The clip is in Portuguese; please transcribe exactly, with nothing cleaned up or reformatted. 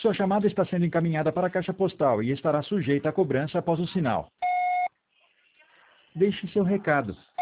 Sua chamada está sendo encaminhada para a caixa postal e estará sujeita à cobrança após o sinal. Deixe seu recado.